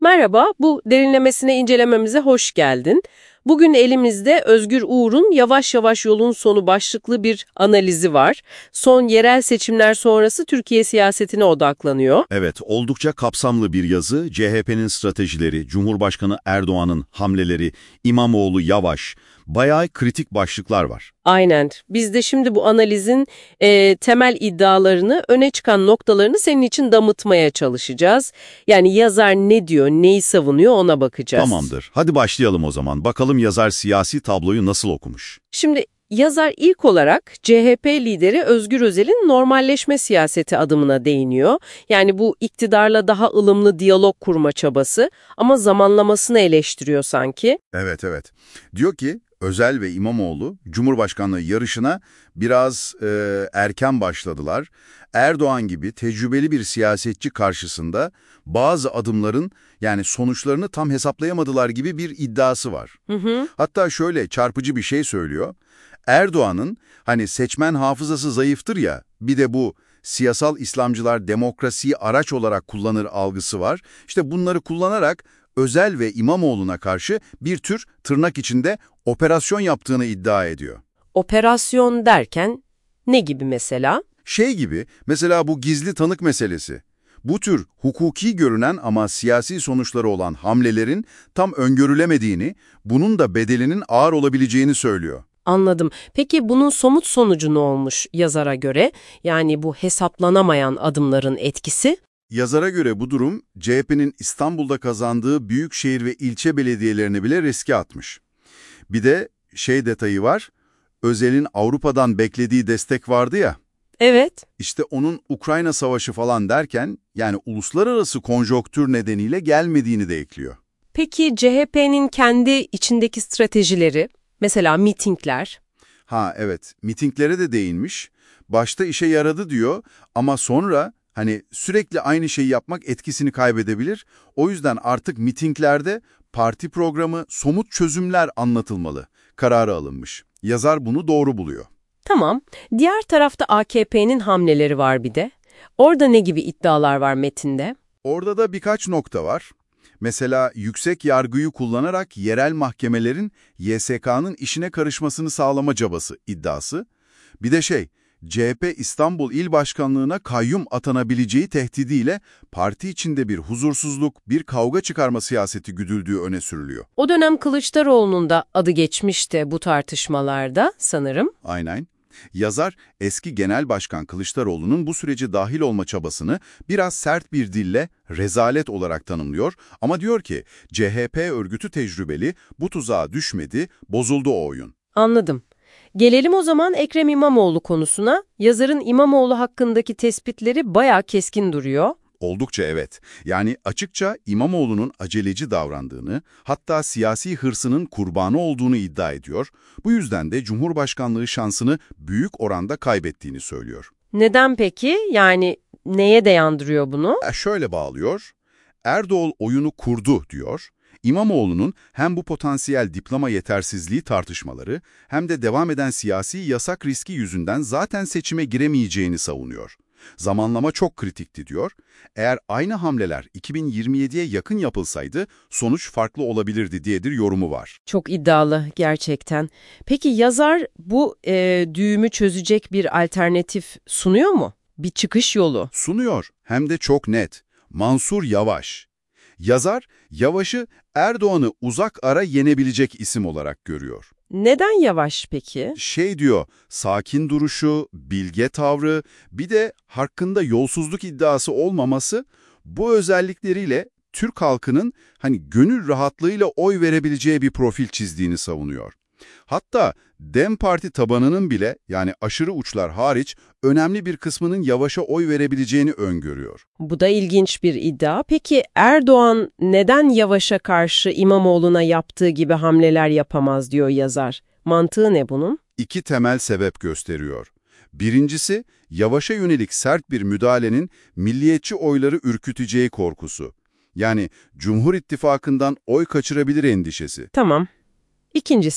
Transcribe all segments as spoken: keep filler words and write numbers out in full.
Merhaba, bu derinlemesine incelememize hoş geldin. Bugün elimizde Özgür Uğur'un Yavaş Yavaş Yolun Sonu başlıklı bir analizi var. Son yerel seçimler sonrası Türkiye siyasetine odaklanıyor. Evet, oldukça kapsamlı bir yazı. C H P'nin stratejileri, Cumhurbaşkanı Erdoğan'ın hamleleri, İmamoğlu Yavaş, bayağı kritik başlıklar var. Aynen. Biz de şimdi bu analizin e, temel iddialarını, öne çıkan noktalarını senin için damıtmaya çalışacağız. Yani yazar ne diyor, neyi savunuyor ona bakacağız. Tamamdır. Hadi başlayalım o zaman. Bakalım yazar siyasi tabloyu nasıl okumuş? Şimdi yazar ilk olarak C H P lideri Özgür Özel'in normalleşme siyaseti adımına değiniyor. Yani bu iktidarla daha ılımlı diyalog kurma çabası ama zamanlamasını eleştiriyor sanki. Evet, evet. Diyor ki, Özel ve İmamoğlu Cumhurbaşkanlığı yarışına biraz e, erken başladılar. Erdoğan gibi tecrübeli bir siyasetçi karşısında bazı adımların yani sonuçlarını tam hesaplayamadılar gibi bir iddiası var. Hı hı. Hatta şöyle çarpıcı bir şey söylüyor. Erdoğan'ın hani seçmen hafızası zayıftır ya, bir de bu siyasal İslamcılar demokrasiyi araç olarak kullanır algısı var. İşte bunları kullanarak Özel ve İmamoğlu'na karşı bir tür tırnak içinde operasyon yaptığını iddia ediyor. Operasyon derken ne gibi mesela? Şey gibi, mesela bu gizli tanık meselesi. Bu tür hukuki görünen ama siyasi sonuçları olan hamlelerin tam öngörülemediğini, bunun da bedelinin ağır olabileceğini söylüyor. Anladım. Peki bunun somut sonucu ne olmuş yazara göre? Yani bu hesaplanamayan adımların etkisi? Yazara göre bu durum, C H P'nin İstanbul'da kazandığı büyükşehir ve ilçe belediyelerini bile riske atmış. Bir de şey detayı var, Özel'in Avrupa'dan beklediği destek vardı ya, Evet. işte onun Ukrayna Savaşı falan derken, yani uluslararası konjonktür nedeniyle gelmediğini de ekliyor. Peki C H P'nin kendi içindeki stratejileri, mesela mitingler? Ha evet, mitinglere de değinmiş, başta işe yaradı diyor ama sonra hani sürekli aynı şeyi yapmak etkisini kaybedebilir. O yüzden artık mitinglerde parti programı, somut çözümler anlatılmalı kararı alınmış. Yazar bunu doğru buluyor. Tamam. Diğer tarafta A K P'nin hamleleri var bir de. Orada ne gibi iddialar var metinde? Orada da birkaç nokta var. Mesela yüksek yargıyı kullanarak yerel mahkemelerin Y S K'nın işine karışmasını sağlama çabası iddiası. Bir de şey, C H P İstanbul İl Başkanlığı'na kayyum atanabileceği tehdidiyle parti içinde bir huzursuzluk, bir kavga çıkarma siyaseti güdüldüğü öne sürülüyor. O dönem Kılıçdaroğlu'nun da adı geçmişti bu tartışmalarda sanırım. Aynen. Yazar, eski Genel Başkan Kılıçdaroğlu'nun bu sürece dahil olma çabasını biraz sert bir dille rezalet olarak tanımlıyor ama diyor ki C H P örgütü tecrübeli, bu tuzağa düşmedi, bozuldu o oyun. Anladım. Gelelim o zaman Ekrem İmamoğlu konusuna. Yazarın İmamoğlu hakkındaki tespitleri bayağı keskin duruyor. Oldukça evet. Yani açıkça İmamoğlu'nun aceleci davrandığını, hatta siyasi hırsının kurbanı olduğunu iddia ediyor. Bu yüzden de Cumhurbaşkanlığı şansını büyük oranda kaybettiğini söylüyor. Neden peki? Yani neye dayandırıyor bunu? E şöyle bağlıyor, Erdoğan oyunu kurdu diyor. İmamoğlu'nun hem bu potansiyel diploma yetersizliği tartışmaları hem de devam eden siyasi yasak riski yüzünden zaten seçime giremeyeceğini savunuyor. Zamanlama çok kritikti diyor. Eğer aynı hamleler iki bin yirmi yediye yakın yapılsaydı sonuç farklı olabilirdi diyedir yorumu var. Çok iddialı gerçekten. Peki yazar bu e, düğümü çözecek bir alternatif sunuyor mu? Bir çıkış yolu. Sunuyor, hem de çok net. Mansur Yavaş. Yazar, Yavaş'ı Erdoğan'ı uzak ara yenebilecek isim olarak görüyor. Neden Yavaş peki? Şey diyor, sakin duruşu, bilge tavrı, bir de hakkında yolsuzluk iddiası olmaması, bu özellikleriyle Türk halkının hani gönül rahatlığıyla oy verebileceği bir profil çizdiğini savunuyor. Hatta Dem Parti tabanının bile, yani aşırı uçlar hariç, önemli bir kısmının Yavaş'a oy verebileceğini öngörüyor. Bu da ilginç bir iddia. Peki Erdoğan neden Yavaş'a karşı İmamoğlu'na yaptığı gibi hamleler yapamaz diyor yazar. Mantığı ne bunun? İki temel sebep gösteriyor. Birincisi, Yavaş'a yönelik sert bir müdahalenin milliyetçi oyları ürküteceği korkusu. Yani Cumhur İttifakı'ndan oy kaçırabilir endişesi. Tamam. İkincisi,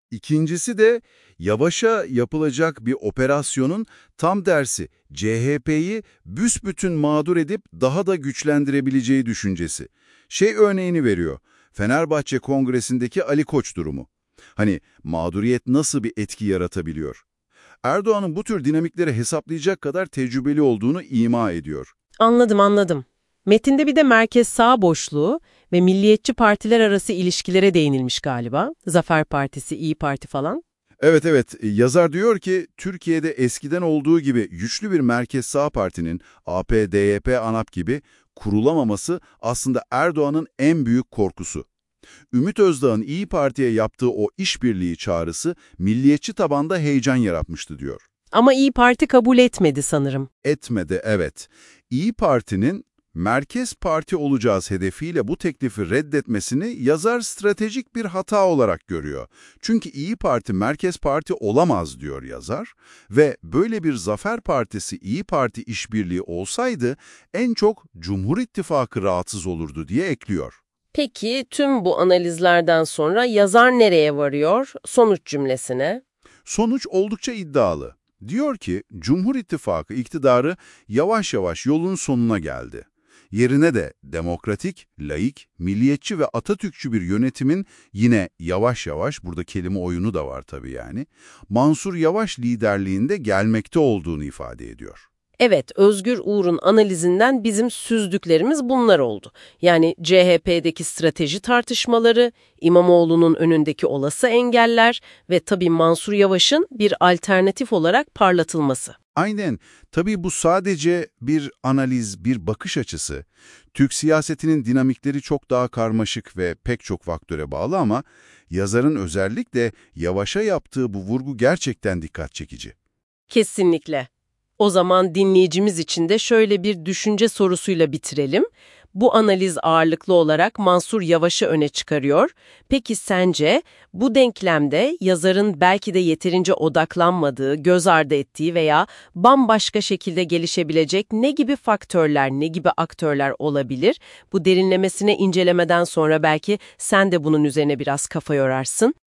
İkincisi de Yavaş'a yapılacak bir operasyonun tam tersi C H P'yi büsbütün mağdur edip daha da güçlendirebileceği düşüncesi. Şey örneğini veriyor, Fenerbahçe Kongresi'ndeki Ali Koç durumu. Hani mağduriyet nasıl bir etki yaratabiliyor? Erdoğan'ın bu tür dinamikleri hesaplayacak kadar tecrübeli olduğunu ima ediyor. Anladım, anladım. Metinde bir de merkez sağ boşluğu ve milliyetçi partiler arası ilişkilere değinilmiş galiba. Zafer Partisi, İyi Parti falan. Evet evet, yazar diyor ki Türkiye'de eskiden olduğu gibi güçlü bir merkez sağ partinin A P, D Y P, ANAP gibi kurulamaması aslında Erdoğan'ın en büyük korkusu. Ümit Özdağ'ın İyi Parti'ye yaptığı o işbirliği çağrısı milliyetçi tabanda heyecan yaratmıştı diyor. Ama İyi Parti kabul etmedi sanırım. Etmedi, evet. İyi Parti'nin merkez parti olacağız hedefiyle bu teklifi reddetmesini yazar stratejik bir hata olarak görüyor. Çünkü İyi Parti merkez parti olamaz diyor yazar ve böyle bir Zafer Partisi İyi Parti işbirliği olsaydı en çok Cumhur İttifakı rahatsız olurdu diye ekliyor. Peki tüm bu analizlerden sonra yazar nereye varıyor? Sonuç cümlesine. Sonuç oldukça iddialı. Diyor ki Cumhur İttifakı iktidarı yavaş yavaş yolun sonuna geldi. Yerine de demokratik, laik, milliyetçi ve Atatürkçü bir yönetimin yine yavaş yavaş, burada kelime oyunu da var tabii yani, Mansur Yavaş liderliğinde gelmekte olduğunu ifade ediyor. Evet, Özgür Uğur'un analizinden bizim süzdüklerimiz bunlar oldu. Yani C H P'deki strateji tartışmaları, İmamoğlu'nun önündeki olası engeller ve tabii Mansur Yavaş'ın bir alternatif olarak parlatılması. Aynen. Tabii bu sadece bir analiz, bir bakış açısı. Türk siyasetinin dinamikleri çok daha karmaşık ve pek çok faktöre bağlı ama yazarın özellikle Yavaş'a yaptığı bu vurgu gerçekten dikkat çekici. Kesinlikle. O zaman dinleyicimiz için de şöyle bir düşünce sorusuyla bitirelim. Bu analiz ağırlıklı olarak Mansur Yavaş'ı öne çıkarıyor. Peki sence bu denklemde yazarın belki de yeterince odaklanmadığı, göz ardı ettiği veya bambaşka şekilde gelişebilecek ne gibi faktörler, ne gibi aktörler olabilir? Bu derinlemesine incelemeden sonra belki sen de bunun üzerine biraz kafa yorarsın.